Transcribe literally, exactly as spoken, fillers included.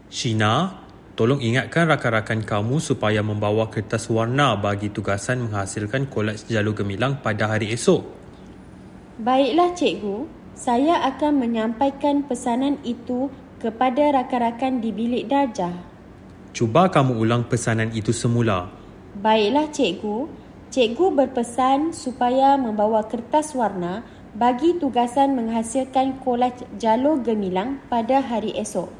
Sheena, tolong ingatkan rakan-rakan kamu supaya membawa kertas warna bagi tugasan menghasilkan kolaj jalur gemilang pada hari esok. Baiklah cikgu, saya akan menyampaikan pesanan itu kepada rakan-rakan di bilik darjah. Cuba kamu ulang pesanan itu semula. Baiklah cikgu, cikgu berpesan supaya membawa kertas warna bagi tugasan menghasilkan kolaj jalur gemilang pada hari esok.